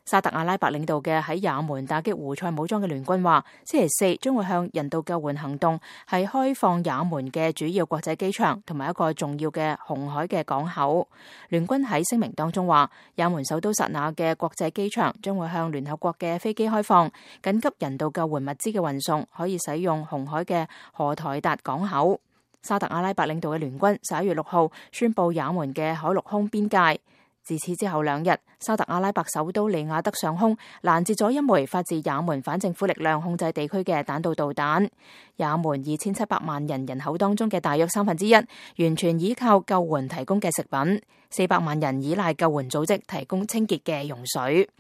沙特阿拉伯領導嘅喺也門打擊胡塞武裝嘅聯軍話，星期四將會向人道救援行動係開放也門嘅主要國際機場同埋一個重要嘅紅海嘅港口。聯軍喺聲明當中話，也門首都薩那嘅國際機場將會向聯合國嘅飛機開放，緊急人道救援物資嘅運送可以使用紅海嘅荷台達港口。沙特阿拉伯領導嘅聯軍11月6號宣布也門嘅海陸空邊界。自此之後2日，沙特阿拉伯首都利雅得上空攔截咗一枚發自也門反政府力量控制地區嘅彈道導彈。也門2700萬人口當中嘅大約1/3，完全依靠救援提供嘅食品，400萬人依賴救援組織提供清潔嘅用水。